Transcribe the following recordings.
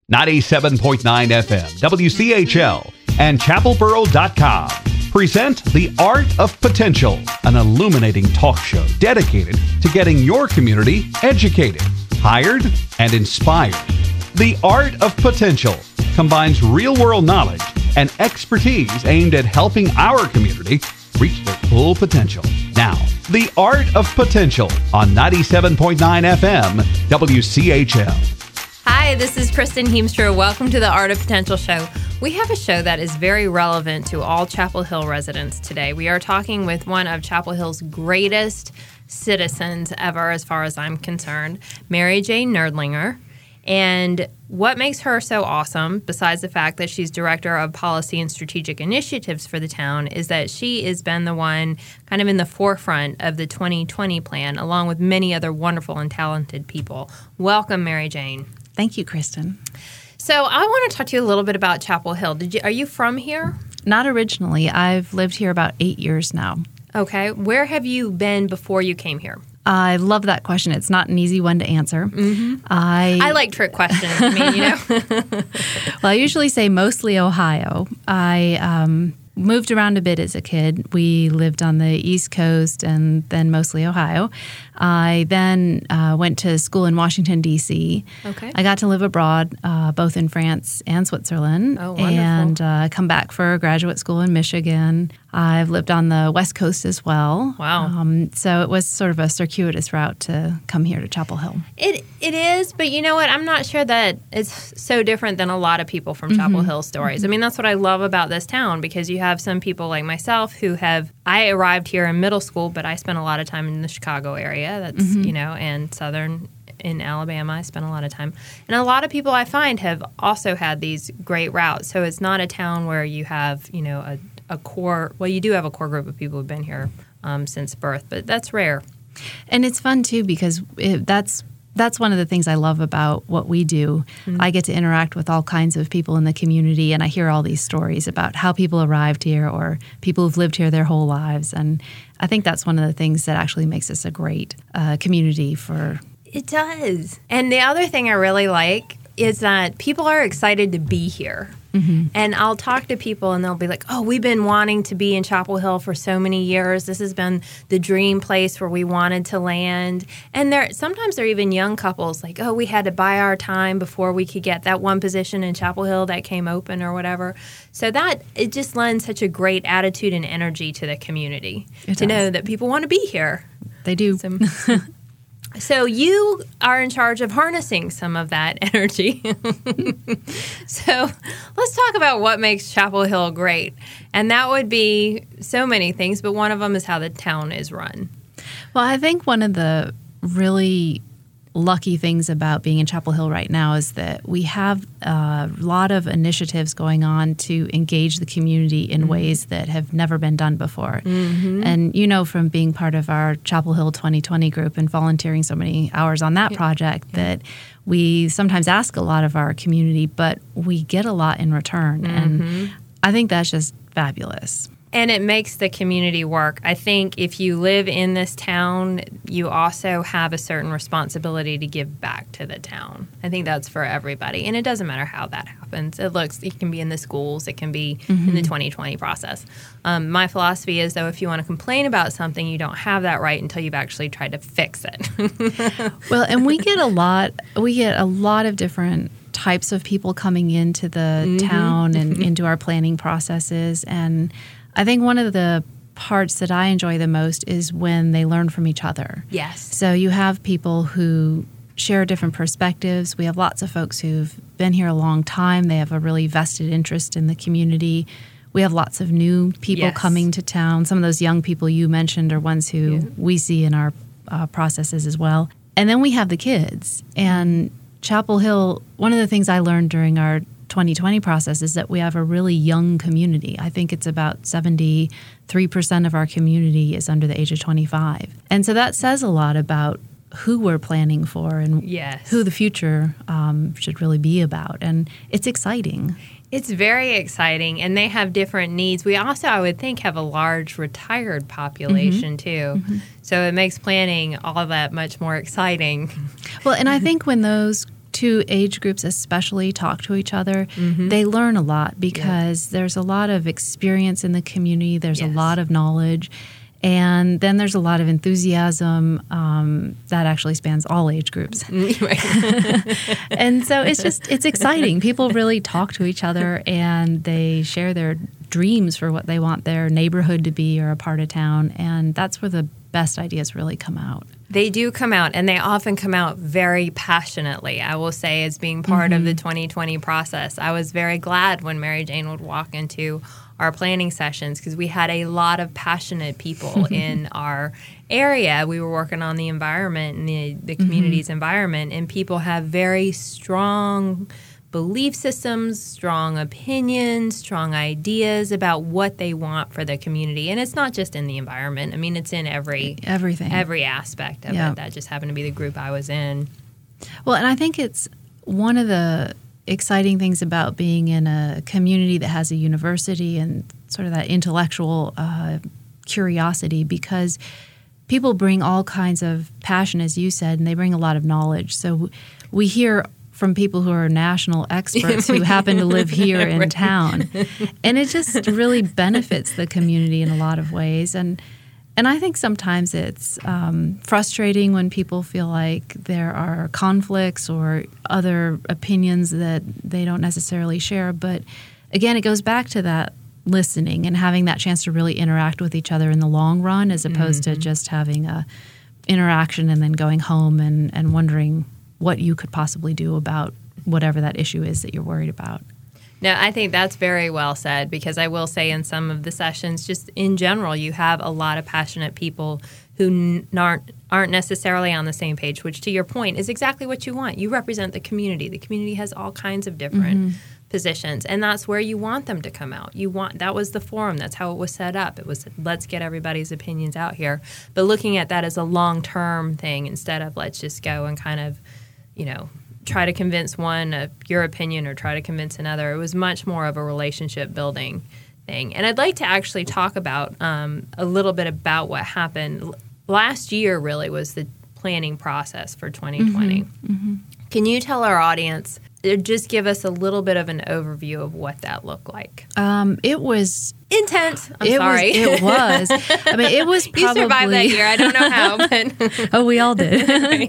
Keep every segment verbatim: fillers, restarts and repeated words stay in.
ninety-seven point nine F M, W C H L, and chapel borough dot com present The Art of Potential, an illuminating talk show dedicated to getting your community educated, hired, and inspired. The Art of Potential combines real-world knowledge and expertise aimed at helping our community reach their full potential. Now, The Art of Potential on ninety-seven point nine F M, W C H L. Hi, this is Kristen Heemstra. Welcome to the Art of Potential show. We have a show that is very relevant to all Chapel Hill residents today. We are talking with one of Chapel Hill's greatest citizens ever, as far as I'm concerned, Mary Jane Nerdlinger. And what makes her so awesome, besides the fact that she's Director of Policy and Strategic Initiatives for the town, is that she has been the one kind of in the forefront of the twenty twenty plan, along with many other wonderful and talented people. Welcome, Mary Jane. Thank you, Kristen. So I want to talk to you a little bit about Chapel Hill. Did you? Are you from here? Not originally. I've lived here about eight years now. Okay. Where have you been before you came here? I love that question. It's not an easy one to answer. Mm-hmm. I I like trick questions. I mean, you know. Well, I usually say mostly Ohio. I um, moved around a bit as a kid. We lived on the East Coast and then mostly Ohio. I then uh, went to school in Washington, D C Okay. I got to live abroad, uh, both in France and Switzerland. Oh, wonderful. And uh, come back for graduate school in Michigan. I've lived on the West Coast as well. Wow. Um, so it was sort of a circuitous route to come here to Chapel Hill. It It is, but you know what? I'm not sure that it's so different than a lot of people from Mm-hmm. Chapel Hill stories. I mean, that's what I love about this town, because you have some people like myself who have, I arrived here in middle school, but I spent a lot of time in the Chicago area. That's, Mm-hmm. you know, and southern in Alabama, I spent a lot of time. And a lot of people I find have also had these great routes. So it's not a town where you have, you know, a, a core, well, you do have a core group of people who've been here um, since birth, but that's rare. And it's fun, too, because it, that's that's one of the things I love about what we do. Mm-hmm. I get to interact with all kinds of people in the community, and I hear all these stories about how people arrived here or people who've lived here their whole lives. And I think that's one of the things that actually makes us a great uh, community for. It does. And the other thing I really like is that people are excited to be here. Mm-hmm. And I'll talk to people and they'll be like, oh, we've been wanting to be in Chapel Hill for so many years. This has been the dream place where we wanted to land. And there sometimes they're even young couples like, oh, we had to buy our time before we could get that one position in Chapel Hill that came open or whatever. So that, it just lends such a great attitude and energy to the community It to does. know that people want to be here. They do. So, So you are in charge of harnessing some of that energy. So let's talk about what makes Chapel Hill great. And that would be so many things, but one of them is how the town is run. Well, I think one of the really lucky things about being in Chapel Hill right now is that we have a lot of initiatives going on to engage the community in mm-hmm. ways that have never been done before. Mm-hmm. And you know from being part of our Chapel Hill twenty twenty group and volunteering so many hours on that yeah. project yeah. that we sometimes ask a lot of our community, but we get a lot in return. Mm-hmm. And I think that's just fabulous. And it makes the community work. I think if you live in this town, you also have a certain responsibility to give back to the town. I think that's for everybody. And it doesn't matter how that happens. It looks, it can be in the schools. It can be mm-hmm. in the twenty twenty process. Um, my philosophy is, though, if you want to complain about something, you don't have that right until you've actually tried to fix it. Well, and we get a lot, we get a lot of different types of people coming into the mm-hmm. town and mm-hmm. into our planning processes. And I think one of the parts that I enjoy the most is when they learn from each other. Yes. So you have people who share different perspectives. We have lots of folks who've been here a long time. They have a really vested interest in the community. We have lots of new people yes. coming to town. Some of those young people you mentioned are ones who yeah. we see in our uh, processes as well. And then we have the kids. And Chapel Hill, one of the things I learned during our twenty twenty process is that we have a really young community. I think it's about seventy-three percent of our community is under the age of twenty-five. And so that says a lot about who we're planning for and yes. who the future um, should really be about. And it's exciting. It's very exciting, and they have different needs. We also, I would think, have a large retired population, mm-hmm. too. Mm-hmm. So it makes planning all that much more exciting. Well, and I think when those two age groups especially talk to each other, mm-hmm. they learn a lot because yeah. there's a lot of experience in the community. There's yes. a lot of knowledge. And then there's a lot of enthusiasm um, that actually spans all age groups. And so it's just, it's exciting. People really talk to each other and they share their dreams for what they want their neighborhood to be or a part of town. And that's where the best ideas really come out. They do come out, and they often come out very passionately, I will say, as being part mm-hmm. of the twenty twenty process. I was very glad when Mary Jane would walk into our planning sessions because we had a lot of passionate people in our area. We were working on the environment and the, the community's mm-hmm. environment, and people have very strong belief systems, strong opinions, strong ideas about what they want for the community. And it's not just in the environment. I mean, it's in every everything, every aspect of yeah. it. That just happened to be the group I was in. Well, and I think it's one of the exciting things about being in a community that has a university and sort of that intellectual uh, curiosity, because people bring all kinds of passion, as you said, and they bring a lot of knowledge. So we hear from people who are national experts who happen to live here in right. town. And it just really benefits the community in a lot of ways. And and I think sometimes it's um, frustrating when people feel like there are conflicts or other opinions that they don't necessarily share. But again, it goes back to that listening and having that chance to really interact with each other in the long run, as opposed mm-hmm. to just having a interaction and then going home and, and wondering what you could possibly do about whatever that issue is that you're worried about. No, I think that's very well said, because I will say in some of the sessions, just in general, you have a lot of passionate people who n- aren't, aren't necessarily on the same page, which, to your point, is exactly what you want. You represent the community. The community has all kinds of different mm-hmm. positions, and that's where you want them to come out. You want that was the forum. That's how it was set up. It was, let's get everybody's opinions out here. But looking at that as a long-term thing instead of let's just go and kind of, you know, try to convince one of your opinion or try to convince another. It was much more of a relationship building thing. And I'd like to actually talk about um, a little bit about what happened. Last year really was the planning process for twenty twenty. Mm-hmm. Mm-hmm. Can you tell our audience, just give us a little bit of an overview of what that looked like? Um, it was intense. I'm it sorry. Was, it was. I mean, it was probably... You survived that year. I don't know how, but... Oh, we all did.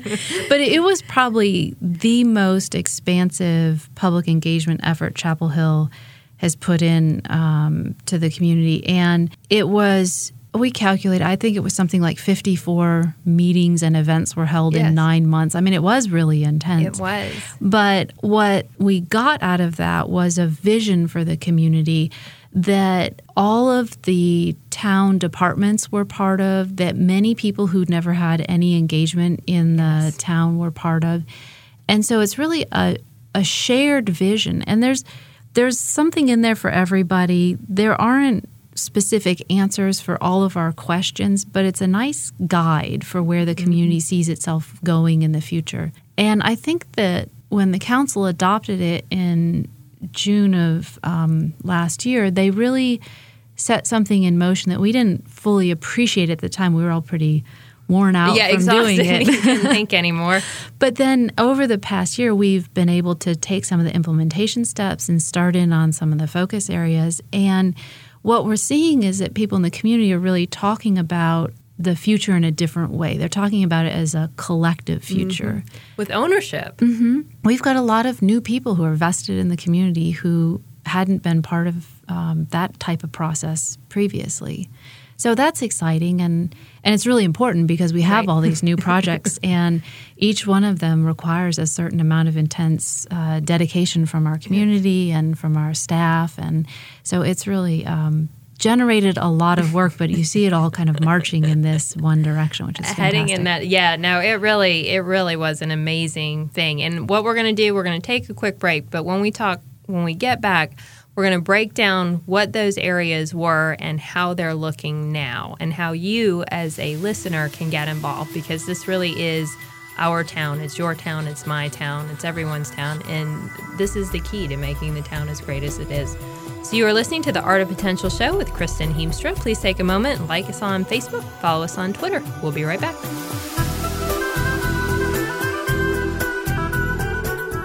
But it was probably the most expansive public engagement effort Chapel Hill has put in um, to the community. And it was... We calculated, I think it was something like fifty-four meetings and events were held yes. in nine months. I mean, it was really intense. It was. But what we got out of that was a vision for the community that all of the town departments were part of, that many people who'd never had any engagement in the yes. town were part of. And so it's really a, a shared vision. And there's there's something in there for everybody. There aren't specific answers for all of our questions, but it's a nice guide for where the community mm-hmm. sees itself going in the future. And I think that when the council adopted it in June of um, last year, they really set something in motion that we didn't fully appreciate at the time. We were all pretty worn out yeah, from exhausted. doing it. You didn't think anymore. But then over the past year, we've been able to take some of the implementation steps and start in on some of the focus areas. And what we're seeing is that people in the community are really talking about the future in a different way. They're talking about it as a collective future. Mm-hmm. With ownership. Mm-hmm. We've got a lot of new people who are vested in the community who hadn't been part of um, that type of process previously. So that's exciting, and, and it's really important because we have right. all these new projects, and each one of them requires a certain amount of intense uh, dedication from our community and from our staff. And so it's really um, generated a lot of work, but you see it all kind of marching in this one direction, which is fantastic. Heading in that, yeah, no, it really, it really was an amazing thing. And what we're going to do, we're going to take a quick break, but when we talk, when we get back, we're going to break down what those areas were and how they're looking now, and how you as a listener can get involved, because this really is our town. It's your town. It's my town. It's everyone's town. And this is the key to making the town as great as it is. So you are listening to the Art of Potential Show with Kristen Heemstra. Please take a moment and like us on Facebook. Follow us on Twitter. We'll be right back.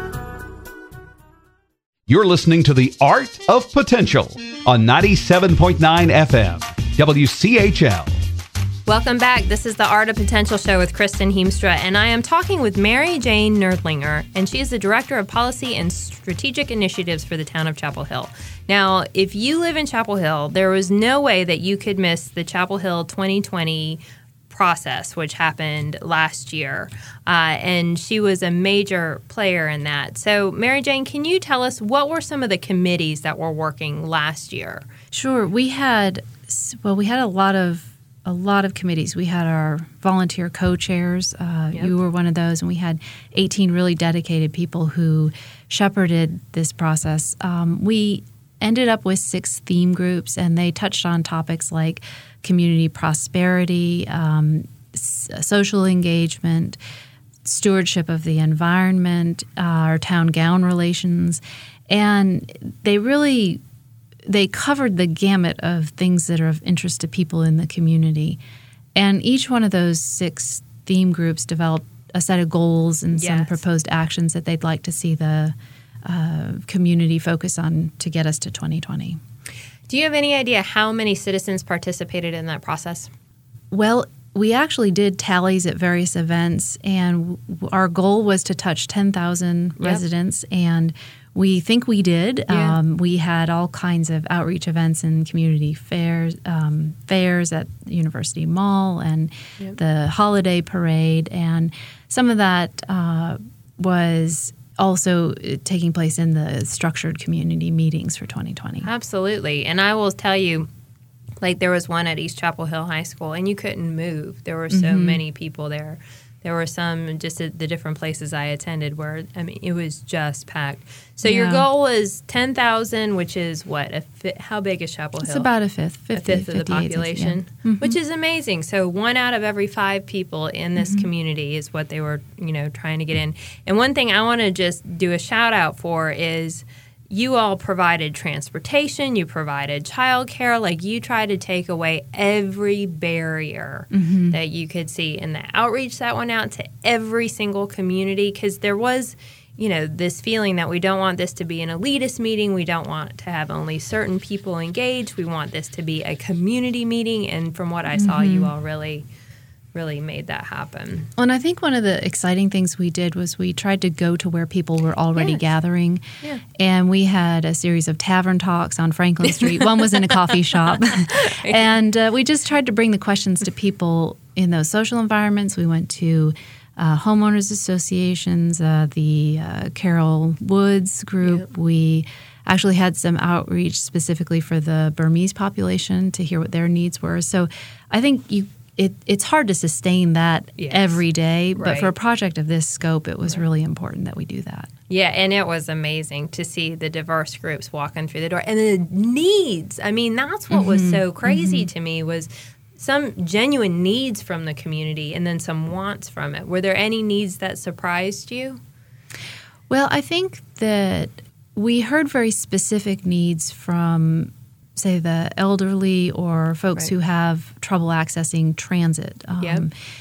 You're listening to The Art of Potential on ninety-seven point nine F M, W C H L. Welcome back. This is the Art of Potential show with Kristen Heemstra, and I am talking with Mary Jane Nerdlinger, and she is the Director of Policy and Strategic Initiatives for the town of Chapel Hill. Now, if you live in Chapel Hill, there was no way that you could miss the Chapel Hill twenty twenty process, which happened last year, uh, and she was a major player in that. So, Mary Jane, can you tell us what were some of the committees that were working last year? Sure. We had, well, we had a lot of a lot of committees. We had our volunteer co-chairs. Uh, Yep. You were one of those, and we had eighteen really dedicated people who shepherded this process. Um, we ended up with six theme groups, and they touched on topics like community prosperity, um, s- social engagement, stewardship of the environment, uh, our town gown relations, and they really they covered the gamut of things that are of interest to people in the community. And each one of those six theme groups developed a set of goals and some Yes. proposed actions that they'd like to see the uh, community focus on to get us to twenty twenty. Do you have any idea how many citizens participated in that process? Well, we actually did tallies at various events, and w- our goal was to touch ten thousand Yep. residents, and we think we did. Yeah. Um, we had all kinds of outreach events and community fairs, um, fairs at the University Mall and Yep. the holiday parade, and some of that uh, was also uh, taking place in the structured community meetings for twenty twenty. Absolutely. And I will tell you, like there was one at East Chapel Hill High School, and you couldn't move. There were so many people there. There were some just at the different places I attended where, I mean, it was just packed. So your Yeah. goal is ten thousand, which is what? A fi- how big is Chapel Hill? It's about a fifth, a fifty, fifth of the fifty-eight, population, yeah. Mhm. which is amazing. So one out of every five people in this community is what they were, you know, trying to get in. And one thing I want to just do a shout out for is you all provided transportation, you provided childcare, like you tried to take away every barrier that you could see in the outreach that went out to every single community, because there was, you know, this feeling that we don't want this to be an elitist meeting. We don't want to have only certain people engaged. We want this to be a community meeting. And from what I saw, you all really, really made that happen. Well, and I think one of the exciting things we did was we tried to go to where people were already Yes. gathering. Yeah. And we had a series of tavern talks on Franklin Street. One was in a coffee shop. And uh, we just tried to bring the questions to people in those social environments. We went to uh, homeowners associations, uh, the uh, Carol Woods group. Yep. We actually had some outreach specifically for the Burmese population to hear what their needs were. So I think you It, it's hard to sustain that Yes. every day, but Right. for a project of this scope, it was really important that we do that. Yeah, and it was amazing to see the diverse groups walking through the door and the needs. I mean, that's what was so crazy to me was some genuine needs from the community and then some wants from it. Were there any needs that surprised you? Well, I think that we heard very specific needs from, say, the elderly or folks Right. who have trouble accessing transit. Um, Yep.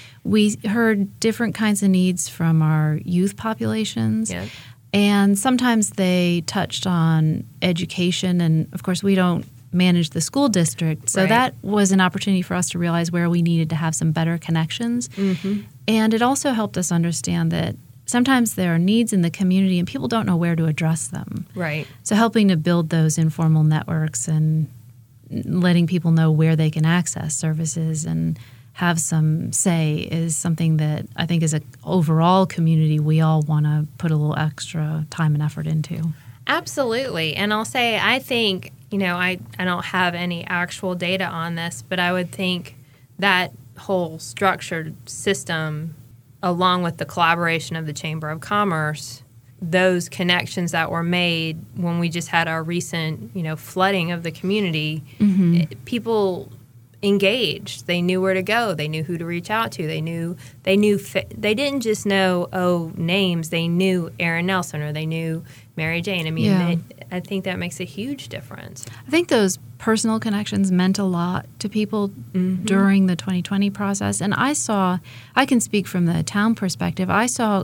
We heard different kinds of needs from our youth populations. Yep. And sometimes they touched on education. And of course, we don't manage the school district. So Right. that was an opportunity for us to realize where we needed to have some better connections. Mm-hmm. And it also helped us understand that sometimes there are needs in the community and people don't know where to address them. Right. So helping to build those informal networks and letting people know where they can access services and have some say is something that I think as an overall community we all want to put a little extra time and effort into. Absolutely. And I'll say, I think, you know, I, I don't have any actual data on this, but I would think that whole structured system, along with the collaboration of the Chamber of Commerce, those connections that were made when we just had our recent, you know, flooding of the community, it- people engaged. They knew where to go. They knew who to reach out to. They knew they knew fa- they didn't just know oh names. They knew Aaron Nelson or they knew Mary Jane. I mean, Yeah. they, I think that makes a huge difference. I think those personal connections meant a lot to people during the twenty twenty process. And I saw, I can speak from the town perspective, I saw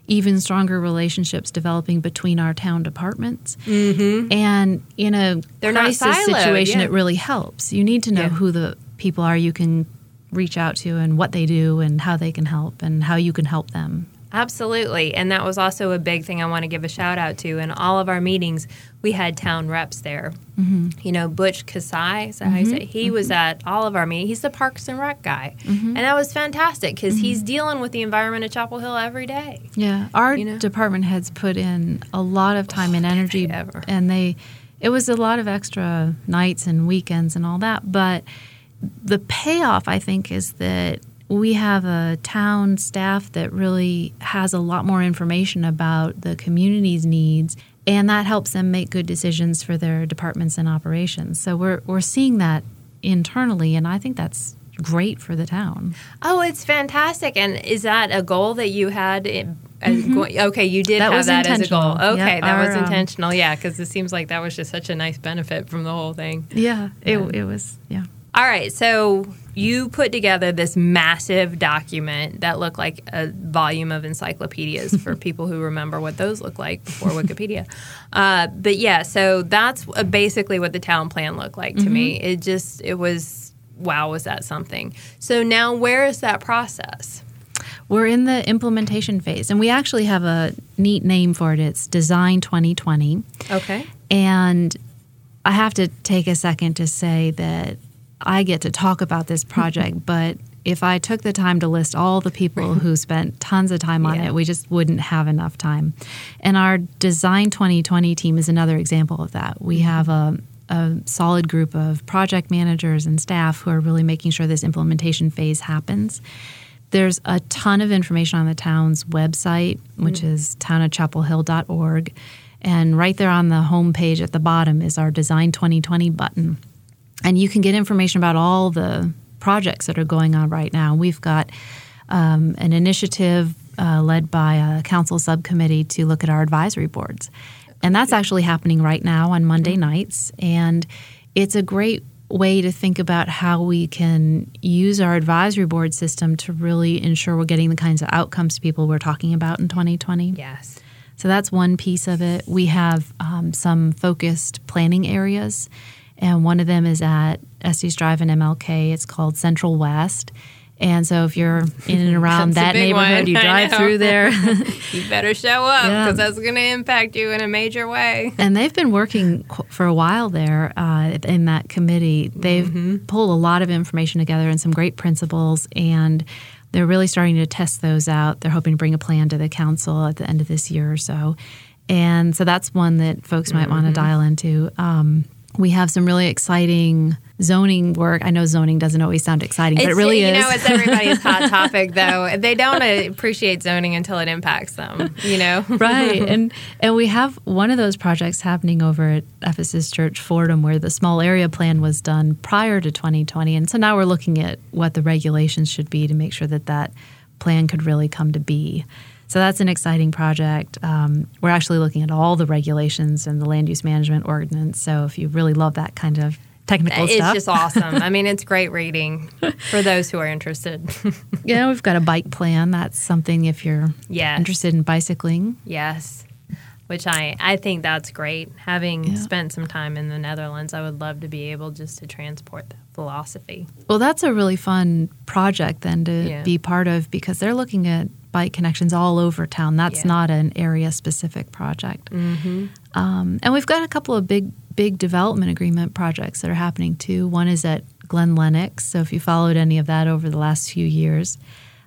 even stronger relationships developing between our town departments. Mm-hmm. And in a They're not crisis siloed, situation, yeah. it really helps. You need to know Yeah. who the people are you can reach out to and what they do and how they can help and how you can help them. Absolutely. And that was also a big thing I want to give a shout out to. In all of our meetings, we had town reps there. Mm-hmm. You know, Butch Kasai, is that how you say it? He mm-hmm. was at all of our meetings. He's the Parks and Rec guy. Mm-hmm. And that was fantastic because mm-hmm. he's dealing with the environment of Chapel Hill every day. Yeah. Our you know? department heads put in a lot of time oh, and energy. Ever. And they, it was a lot of extra nights and weekends and all that. But the payoff, I think, is that we have a town staff that really has a lot more information about the community's needs, and that helps them make good decisions for their departments and operations. So we're we're seeing that internally, and I think that's great for the town. Oh, it's fantastic. And is that a goal that you had? In, as Mm-hmm. going, okay, you did That have was that as a goal. intentional. Okay, Yep, that our, was um, intentional. Yeah, because it seems like that was just such a nice benefit from the whole thing. Yeah, it, Yeah. it was, yeah. All right, so you put together this massive document that looked like a volume of encyclopedias for people who remember what those look like before Wikipedia. Uh, but yeah, so that's uh, basically what the town plan looked like to mm-hmm. me. It just, it was, wow, was that something. So now where is that process? We're in the implementation phase, and we actually have a neat name for it. It's Design twenty twenty. Okay. And I have to take a second to say that I get to talk about this project, but if I took the time to list all the people who spent tons of time on yeah. it, we just wouldn't have enough time. And our Design twenty twenty team is another example of that. We have a, a solid group of project managers and staff who are really making sure this implementation phase happens. There's a ton of information on the town's website, which mm. is town of chapel hill dot org. And right there on the home page at the bottom is our Design twenty twenty button. And you can get information about all the projects that are going on right now. We've got um, an initiative uh, led by a council subcommittee to look at our advisory boards. And that's actually happening right now on Monday nights. And it's a great way to think about how we can use our advisory board system to really ensure we're getting the kinds of outcomes to people we're talking about in twenty twenty. Yes. So that's one piece of it. We have um, some focused planning areas, and one of them is at Estes Drive and M L K. It's called Central West. And so if you're in and around that neighborhood, one. you drive through there. You better show up because Yeah. that's going to impact you in a major way. And they've been working qu- for a while there uh, in that committee. They've mm-hmm. pulled a lot of information together and some great principles, and they're really starting to test those out. They're hoping to bring a plan to the council at the end of this year or so. And so that's one that folks might mm-hmm. want to dial into. Um, we have some really exciting zoning work. I know zoning doesn't always sound exciting, it's, but it really you is. You know, it's everybody's hot topic, though. They don't appreciate zoning until it impacts them, you know? Right. And and we have one of those projects happening over at Ephesus Church Fordham where the small area plan was done prior to twenty twenty. And so now we're looking at what the regulations should be to make sure that that plan could really come to be. So that's an exciting project. Um, we're actually looking at all the regulations and the land use management ordinance. So if you really love that kind of technical it's stuff. It's just awesome. I mean, it's great reading for those who are interested. Yeah, we've got a bike plan. That's something if you're yes. interested in bicycling. Yes, which I, I think that's great. Having yeah. spent some time in the Netherlands, I would love to be able just to transport that philosophy. Well, that's a really fun project then to yeah. be part of because they're looking at bike connections all over town. That's yeah. not an area-specific project. Mm-hmm. Um, and we've got a couple of big, big development agreement projects that are happening too. One is at Glen Lennox. So if you followed any of that over the last few years.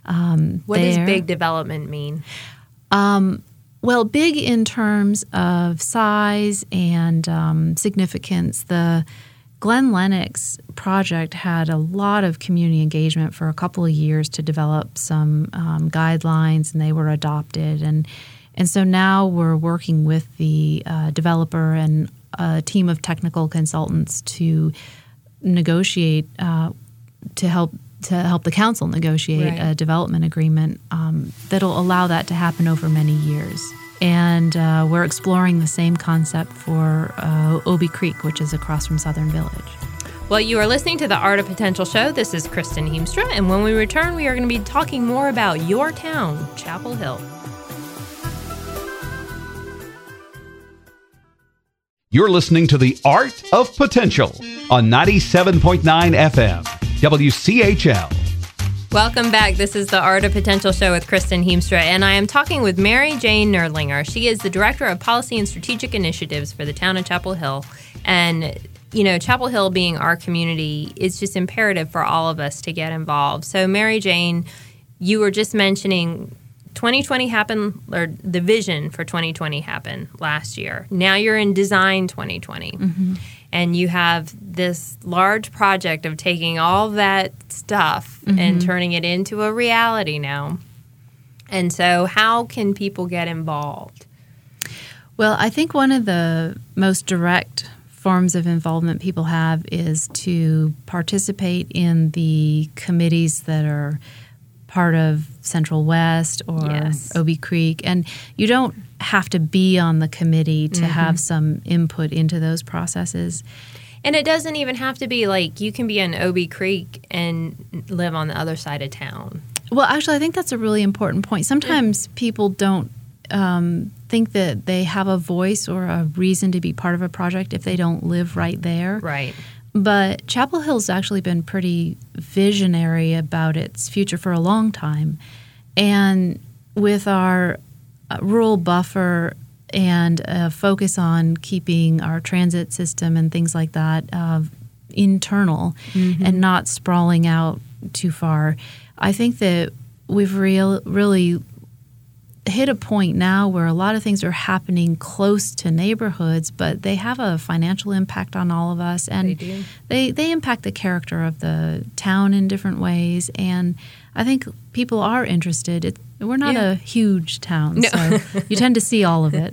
Um, what there, does big development mean? Um, well, big in terms of size and um, significance. The Glen Lennox project had a lot of community engagement for a couple of years to develop some um, guidelines, and they were adopted. And and so now we're working with the uh, developer and a team of technical consultants to negotiate uh, to help to help the council negotiate right. a development agreement um, that'll allow that to happen over many years. And uh, we're exploring the same concept for uh, Obie Creek, which is across from Southern Village. Well, you are listening to the Art of Potential show. This is Kristen Heemstra, and when we return, we are going to be talking more about your town, Chapel Hill. You're listening to The Art of Potential on ninety-seven point nine F M, W C H L. Welcome back. This is the Art of Potential show with Kristen Heemstra, and I am talking with Mary Jane Nerdlinger. She is the Director of Policy and Strategic Initiatives for the town of Chapel Hill. And, you know, Chapel Hill being our community, it's just imperative for all of us to get involved. So, Mary Jane, you were just mentioning twenty twenty happened, or the vision for twenty twenty happened last year. Now you're in Design twenty twenty. Mm-hmm. And you have this large project of taking all that stuff mm-hmm. and turning it into a reality now. And so how can people get involved? Well, I think one of the most direct forms of involvement people have is to participate in the committees that are part of Central West or yes. Obie Creek. And you don't have to be on the committee to mm-hmm. have some input into those processes. And it doesn't even have to be like you can be in Obie Creek and live on the other side of town. Well, actually, I think that's a really important point. Sometimes mm-hmm. people don't um, think that they have a voice or a reason to be part of a project if they don't live right there. Right. But Chapel Hill's actually been pretty visionary about its future for a long time. And with our uh, rural buffer and a focus on keeping our transit system and things like that uh, internal mm-hmm. and not sprawling out too far, I think that we've real, really hit a point now where a lot of things are happening close to neighborhoods, but they have a financial impact on all of us, and they do. They, they impact the character of the town in different ways. And I think people are interested. It, we're not yeah. a huge town, no. so you tend to see all of it.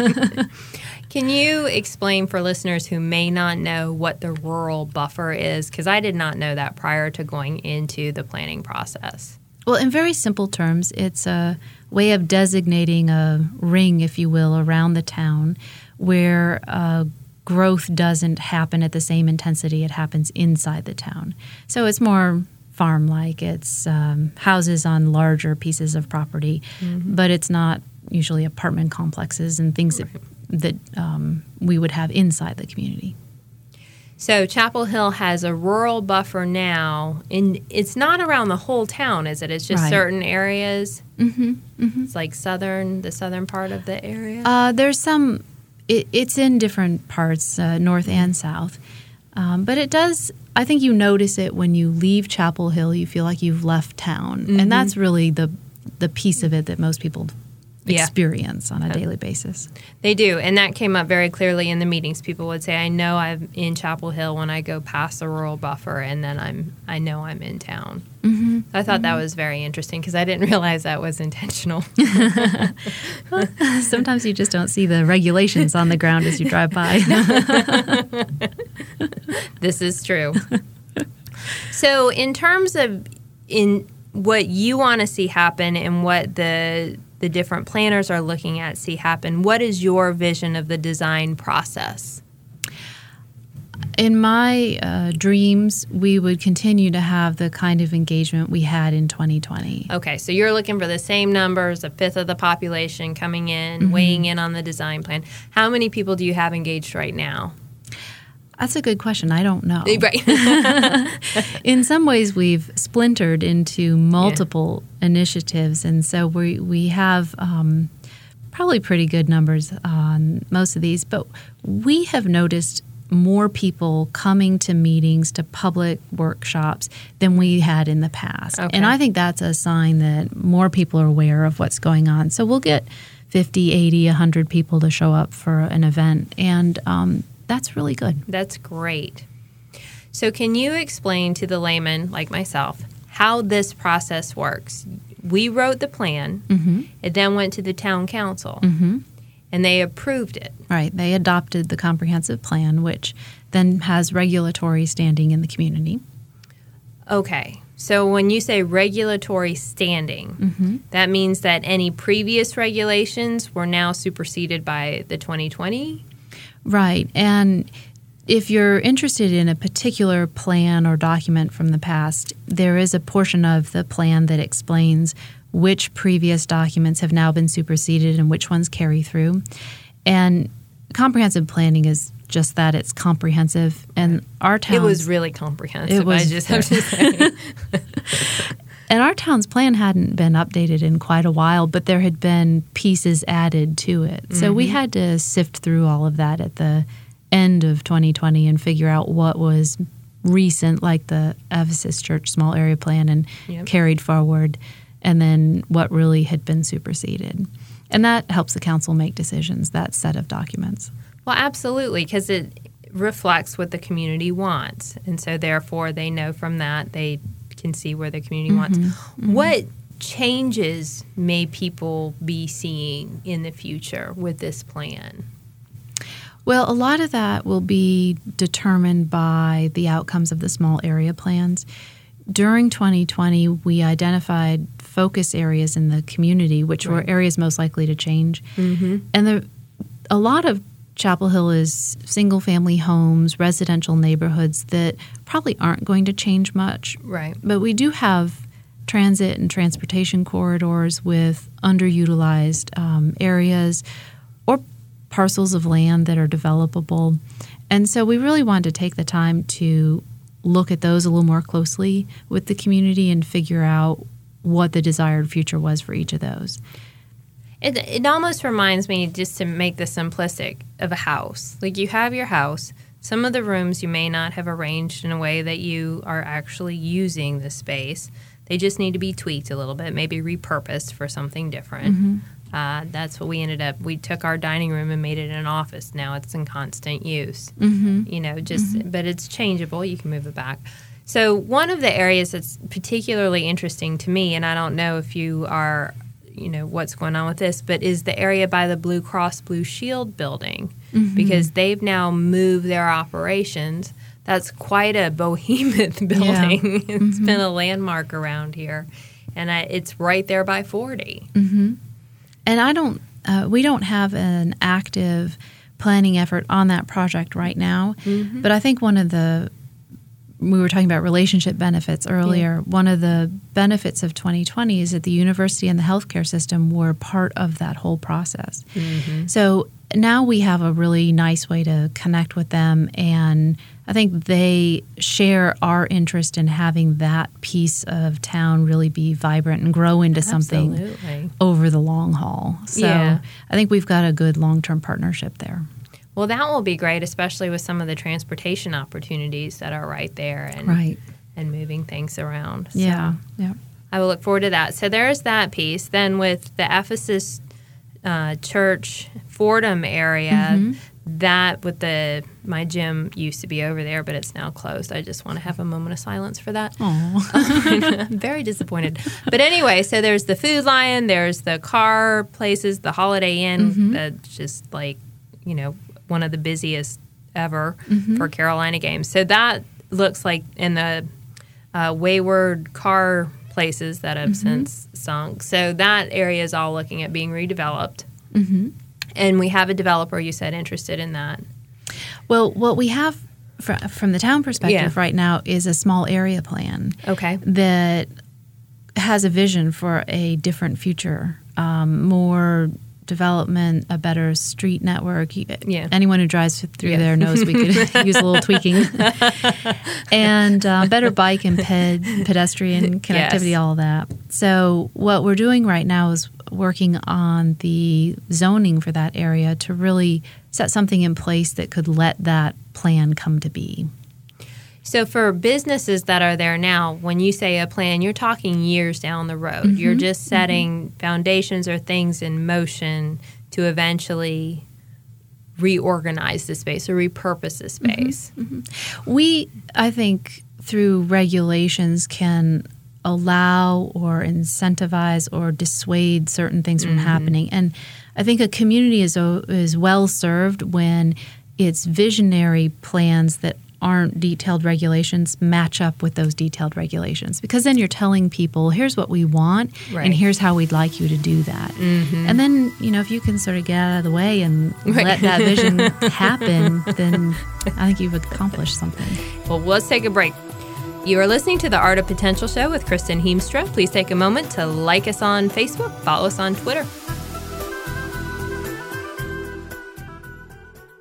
Can you explain for listeners who may not know what the rural buffer is? Because I did not know that prior to going into the planning process. Well, in very simple terms, it's a way of designating a ring, if you will, around the town where uh, growth doesn't happen at the same intensity it happens inside the town. So it's more farm-like. It's um, houses on larger pieces of property, mm-hmm. but it's not usually apartment complexes and things right. that, that um, we would have inside the community. So Chapel Hill has a rural buffer now, and it's not around the whole town, is it? It's just right. certain areas? Mm-hmm, mm-hmm. It's like southern, the southern part of the area? Uh, there's some, it, it's in different parts, uh, north and south. Um, but it does, I think you notice it when you leave Chapel Hill, you feel like you've left town. Mm-hmm. And that's really the the piece of it that most people Yeah. experience on a daily basis. They do, and that came up very clearly in the meetings. People would say, I know I'm in Chapel Hill when I go past the rural buffer, and then I'm I know I'm in town. Mm-hmm. I thought mm-hmm. that was very interesting because I didn't realize that was intentional. Well, sometimes you just don't see the regulations on the ground as you drive by. This is true. So in terms of in what you want to see happen and what the the different planners are looking at see happen, what is your vision of the design process? In my uh, dreams, we would continue to have the kind of engagement we had in twenty twenty. Okay, so you're looking for the same numbers, a fifth of the population coming in, Mm-hmm. weighing in on the design plan. How many people do you have engaged right now? That's a good question. I don't know. Right. In some ways, we've splintered into multiple yeah. initiatives, and so we we have um, probably pretty good numbers on most of these. But we have noticed more people coming to meetings, to public workshops than we had in the past. Okay. And I think that's a sign that more people are aware of what's going on. So we'll get fifty, eighty, one hundred people to show up for an event, and um, that's really good. That's great. So can you explain to the layman like myself how this process works? We wrote the plan. Mm-hmm. It then went to the town council, mm-hmm. and they approved it. Right. They adopted the comprehensive plan, which then has regulatory standing in the community. Okay. So when you say regulatory standing, mm-hmm. that means that any previous regulations were now superseded by the twenty twenty? Right. And if you're interested in a particular plan or document from the past, there is a portion of the plan that explains which previous documents have now been superseded and which ones carry through. And comprehensive planning is just that, it's comprehensive. And our town. It was really comprehensive, It was, I just have to say. And our town's plan hadn't been updated in quite a while, but there had been pieces added to it. So mm-hmm. we had to sift through all of that at the end of twenty twenty and figure out what was recent, like the Ephesus Church Small Area Plan, and yep. carried forward, and then what really had been superseded. And that helps the council make decisions, that set of documents. Well, absolutely, because it reflects what the community wants. And so therefore they know from that they can see where the community mm-hmm. wants. Mm-hmm. What changes may people be seeing in the future with this plan? Well, a lot of that will be determined by the outcomes of the small area plans. During twenty twenty, we identified focus areas in the community, which right. were areas most likely to change. Mm-hmm. And the, a lot of Chapel Hill is single-family homes, residential neighborhoods that probably aren't going to change much. Right. But we do have transit and transportation corridors with underutilized um, areas or parcels of land that are developable. And so we really wanted to take the time to look at those a little more closely with the community and figure out what the desired future was for each of those. It, it almost reminds me, just to make this simplistic, of a house. Like, you have your house. Some of the rooms you may not have arranged in a way that you are actually using the space. They just need to be tweaked a little bit, maybe repurposed for something different. Mm-hmm. Uh, that's what we ended up. We took our dining room and made it an office. Now it's in constant use. Mm-hmm. You know, just mm-hmm. but it's changeable. You can move it back. So one of the areas that's particularly interesting to me, and I don't know if you are, you know, what's going on with this, but is the area by the Blue Cross Blue Shield building, mm-hmm. because they've now moved their operations. That's quite a behemoth building. Yeah. It's mm-hmm. been a landmark around here, and I, it's right there by forty. Mm-hmm. And I don't, uh, we don't have an active planning effort on that project right now, mm-hmm. but I think one of the, we were talking about relationship benefits earlier. Yeah. One of the benefits of twenty twenty is that the university and the healthcare system were part of that whole process. Mm-hmm. So now we have a really nice way to connect with them, and I think they share our interest in having that piece of town really be vibrant and grow into Absolutely. something over the long haul. So yeah. I think we've got a good long-term partnership there. Well, that will be great, especially with some of the transportation opportunities that are right there and right. and moving things around. So yeah, yeah. I will look forward to that. So there's that piece. Then with the Ephesus uh, Church Fordham area, mm-hmm. that with the my gym used to be over there, but it's now closed. I just want to have a moment of silence for that. I'm very disappointed. But anyway, so there's the Food Lion, there's the car places, the Holiday Inn, mm-hmm. that's just like, you know, one of the busiest ever mm-hmm. for Carolina games. So that looks like in the uh, wayward car places that have mm-hmm. since sunk. So that area is all looking at being redeveloped. Mm-hmm. And we have a developer, you said, interested in that. Well, what we have fr- from the town perspective yeah. right now is a small area plan. Okay. That has a vision for a different future, um, more development, a better street network. Yeah. Anyone who drives through yeah. there knows we could use a little tweaking. And uh, better bike and ped- pedestrian connectivity, yes. all of that. So what we're doing right now is working on the zoning for that area to really set something in place that could let that plan come to be. So for businesses that are there now, when you say a plan, you're talking years down the road. Mm-hmm. You're just setting mm-hmm. foundations or things in motion to eventually reorganize the space or repurpose the space. Mm-hmm. Mm-hmm. We, I think, through regulations can allow or incentivize or dissuade certain things from mm-hmm. happening. And I think a community is is well served when its visionary plans that aren't detailed regulations match up with those detailed regulations, because then you're telling people, here's what we want right. and here's how we'd like you to do that. Mm-hmm. And then, you know, if you can sort of get out of the way and right. let that vision happen, then I think you've accomplished something. Well, let's take a break. You are listening to the Art of Potential Show with Kristen Heemstra. Please take a moment to like us on Facebook, follow us on Twitter.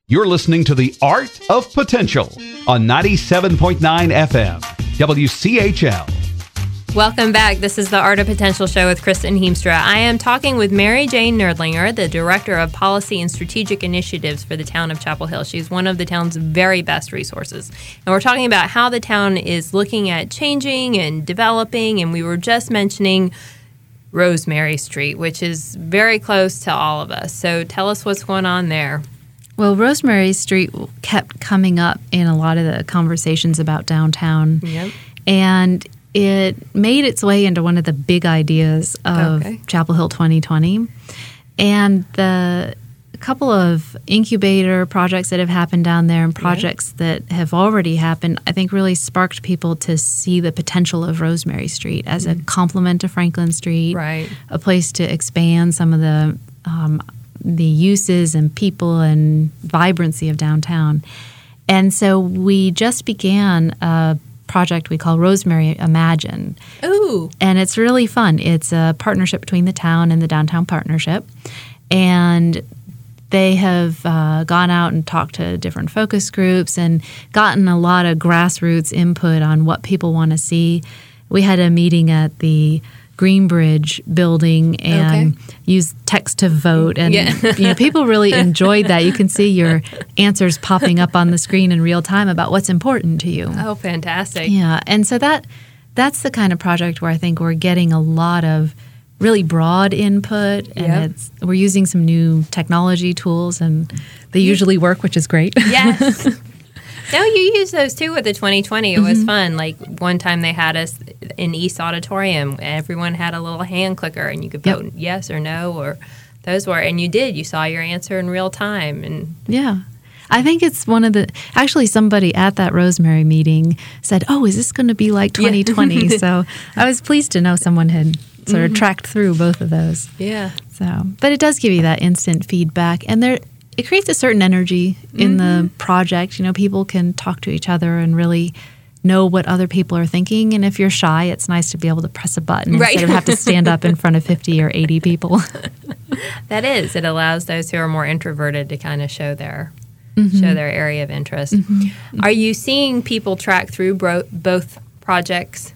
You're listening to The Art of Potential on ninety-seven point nine F M, W C H L. Welcome back. This is the Art of Potential Show with Kristen Heemstra. I am talking with Mary Jane Nerdlinger, the Director of Policy and Strategic Initiatives for the town of Chapel Hill. She's one of the town's very best resources. And we're talking about how the town is looking at changing and developing, and we were just mentioning Rosemary Street, which is very close to all of us. So tell us what's going on there. Well, Rosemary Street kept coming up in a lot of the conversations about downtown. Yep. And it made its way into one of the big ideas of Okay. Chapel Hill twenty twenty. And the a couple of incubator projects that have happened down there and projects yeah. that have already happened, I think really sparked people to see the potential of Rosemary Street as mm-hmm. a complement to Franklin Street, right. a place to expand some of the um, the uses and people and vibrancy of downtown. And so we just began a project we call Rosemary Imagine. Ooh. And it's really fun. It's a partnership between the town and the Downtown Partnership. And they have uh, gone out and talked to different focus groups and gotten a lot of grassroots input on what people want to see. We had a meeting at the Greenbridge building and okay. used text to vote, and yeah. you know, people really enjoyed that. You can see your answers popping up on the screen in real time about what's important to you. Oh, fantastic! Yeah, and so that that's the kind of project where I think we're getting a lot of really broad input, and yep. it's we're using some new technology tools, and they usually work, which is great. Yes. No, you use those too with the twenty twenty. It was mm-hmm. fun. Like one time they had us in East Auditorium. Everyone had a little hand clicker, and you could vote yep. yes or no, or those were. And you did. You saw your answer in real time. And yeah. I think it's one of the, actually somebody at that Rosemary meeting said, oh, is this going to be like twenty twenty? Yeah. So I was pleased to know someone had sort of mm-hmm. tracked through both of those. Yeah. So, but it does give you that instant feedback. And there, it creates a certain energy in mm-hmm. the project. You know, people can talk to each other and really know what other people are thinking. And if you're shy, it's nice to be able to press a button right. instead of have to stand up in front of fifty or eighty people. That is. It allows those who are more introverted to kind of show their mm-hmm. show their area of interest. Mm-hmm. Are you seeing people track through bro- both projects?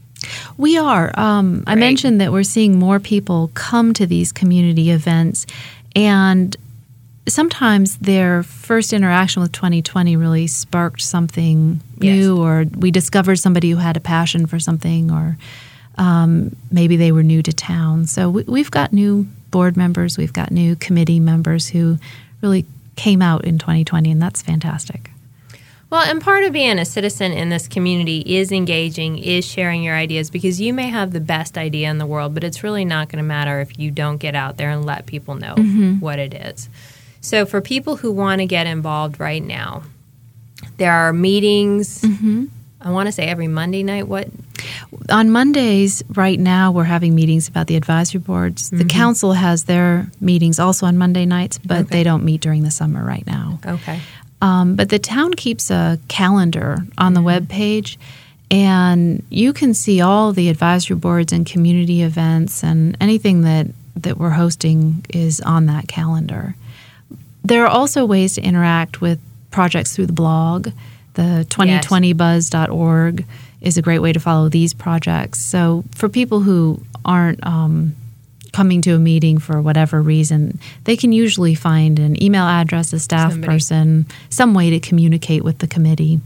We are. Um, I mentioned that we're seeing more people come to these community events, and sometimes their first interaction with twenty twenty really sparked something yes. new, or we discovered somebody who had a passion for something, or um, maybe they were new to town. So we, we've got new board members, we've got new committee members who really came out in twenty twenty, and that's fantastic. Well, and part of being a citizen in this community is engaging, is sharing your ideas, because you may have the best idea in the world, but it's really not going to matter if you don't get out there and let people know mm-hmm. what it is. So for people who want to get involved right now, there are meetings, mm-hmm. I want to say every Monday night. What? On Mondays right now, we're having meetings about the advisory boards. Mm-hmm. The council has their meetings also on Monday nights, but okay. they don't meet during the summer right now. Okay. Um, but the town keeps a calendar on the web page, and you can see all the advisory boards and community events, and anything that, that we're hosting is on that calendar. There are also ways to interact with projects through the blog. The twenty twenty buzz dot org is a great way to follow these projects. So for people who aren't um, coming to a meeting for whatever reason, they can usually find an email address, a staff Somebody. person, some way to communicate with the committee.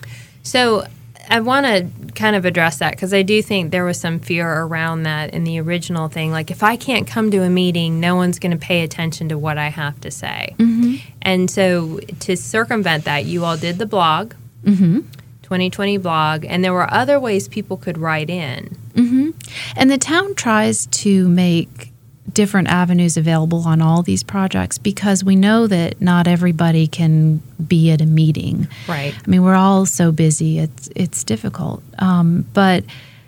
So I want to kind of address that, because I do think there was some fear around that in the original thing. Like, if I can't come to a meeting, no one's going to pay attention to what I have to say. Mm-hmm. And so to circumvent that, you all did the blog, mm-hmm. twenty twenty blog, and there were other ways people could write in. Mm-hmm. And the town tries to make different avenues available on all these projects, because we know that not everybody can be at a meeting. Right. I mean, we're all so busy. It's it's difficult. Um, but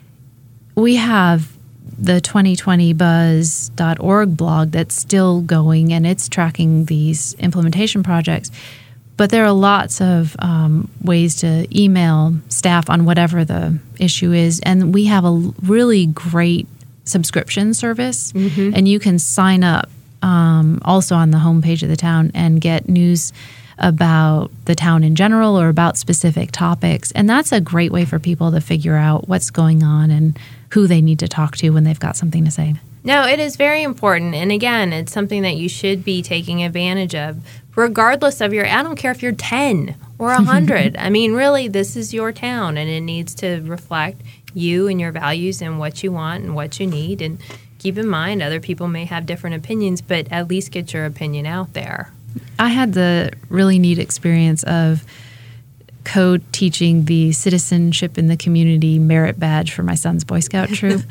we have the twenty twenty buzz dot org blog that's still going, and it's tracking these implementation projects. But there are lots of um, ways to email staff on whatever the issue is. And we have a really great subscription service, mm-hmm. and you can sign up um, also on the homepage of the town and get news about the town in general or about specific topics. And that's a great way for people to figure out what's going on and who they need to talk to when they've got something to say. No, it is very important. And again, it's something that you should be taking advantage of, regardless of your, I don't care if you're ten or one hundred. I mean, really, this is your town, and it needs to reflect you and your values and what you want and what you need. And keep in mind, other people may have different opinions, but at least get your opinion out there. I had the really neat experience of co-teaching the Citizenship in the Community merit badge for my son's Boy Scout troop.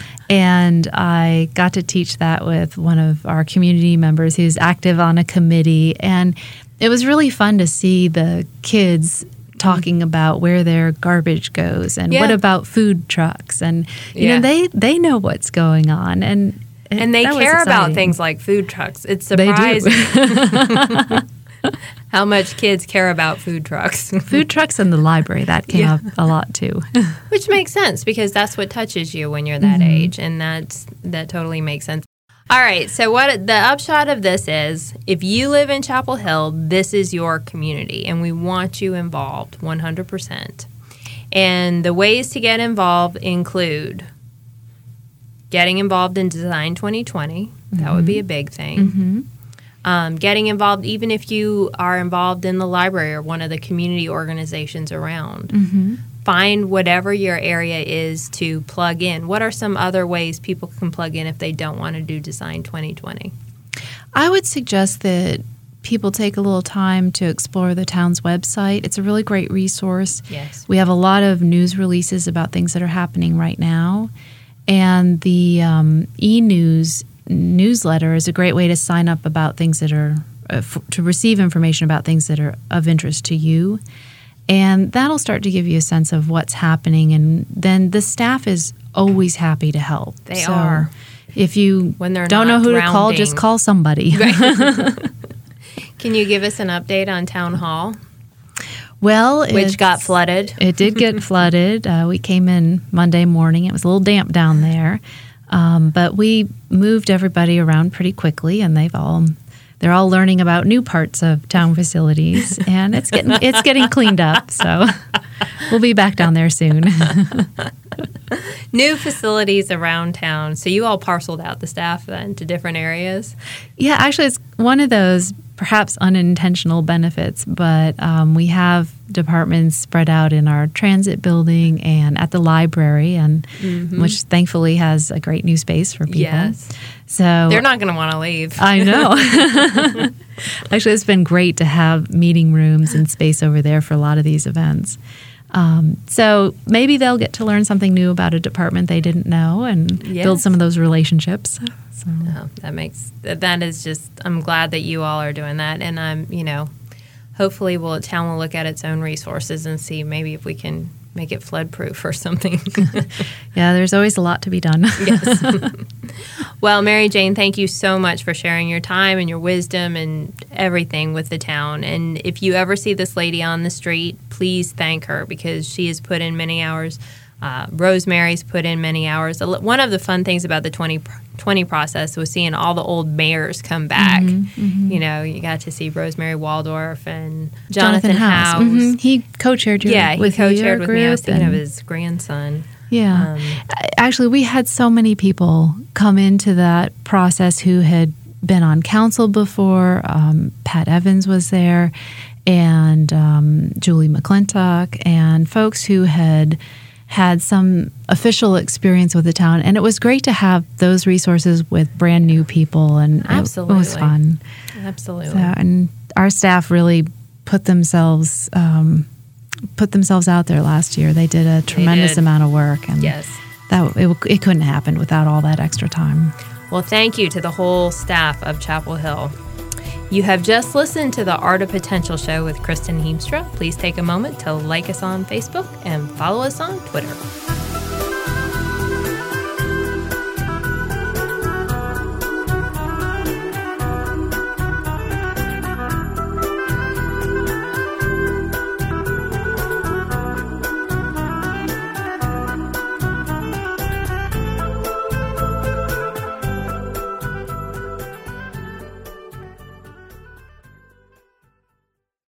And I got to teach that with one of our community members who's active on a committee. And it was really fun to see the kids talking about where their garbage goes and Yeah. what about food trucks. And, you Yeah. know, they, they know what's going on. And And they that was care about exciting. things like food trucks. It's They do. surprising how much kids care about food trucks. Food trucks in the library, that came Yeah. up a lot too. Which makes sense because that's what touches you when you're that Mm-hmm. age, and that's that totally makes sense. All right, so what the upshot of this is, if you live in Chapel Hill, this is your community, and we want you involved one hundred percent. And the ways to get involved include getting involved in Design twenty twenty. That Mm-hmm. would be a big thing. Um, getting involved, even if you are involved in the library or one of the community organizations around. Mm-hmm. Find whatever your area is to plug in. What are some other ways people can plug in if they don't want to do Design twenty twenty? I would suggest that people take a little time to explore the town's website. It's a really great resource. Yes. We have a lot of news releases about things that are happening right now. And the um, e-news newsletter is a great way to sign up about things that are, uh, f- to receive information about things that are of interest to you. And that'll start to give you a sense of what's happening. And then the staff is always happy to help. They So are. If you When they're don't know not who to call, just drowning. call somebody. Can you give us an update on Town Hall, Well, which it's- got flooded? It did get flooded. Uh, we came in Monday morning. It was a little damp down there, um, but we moved everybody around pretty quickly, and they've all they're all learning about new parts of town facilities, and it's getting it's getting cleaned up. So we'll be back down there soon. New facilities around town. So you all parceled out the staff then to different areas? Yeah, actually, it's one of those perhaps unintentional benefits, but um, we have departments spread out in our transit building and at the library, and which thankfully has a great new space for people. Yes. So They're not going to want to leave. I know. Actually, it's been great to have meeting rooms and space over there for a lot of these events. Um, so maybe they'll get to learn something new about a department they didn't know and build Yes. some of those relationships. So. Oh, that makes that is just. I'm glad that you all are doing that, and I'm you know, hopefully, will town will look at its own resources and see maybe if we can make it flood proof or something. Yeah, there's always a lot to be done. Yes. Well, Mary Jane, thank you so much for sharing your time and your wisdom and everything with the town. And if you ever see this lady on the street, please thank her because she has put in many hours. Uh, Rosemary's put in many hours. One of the fun things about the twenty twenty process was seeing all the old mayors come back. Mm-hmm, mm-hmm. You know, you got to see Rosemary Waldorf and Jonathan, House. Mhm. He co-chaired your, Yeah, he with co-chaired your with me. I was group thinking of and- his grandson. Yeah. Um, Actually, we had so many people come into that process who had been on council before. Um, Pat Evans was there, and um, Julie McClintock, and folks who had had some official experience with the town. And it was great to have those resources with brand new people, and it- Absolutely. it was fun. Absolutely. So, and our staff really put themselves um, put themselves out there last year. They did a tremendous did. amount of work, and Yes. that it, it couldn't happen without all that extra time. Well, thank you to the whole staff of Chapel Hill. You have just listened to the Art of Potential show with Kristen Heemstra. Please take a moment to like us on Facebook and follow us on Twitter.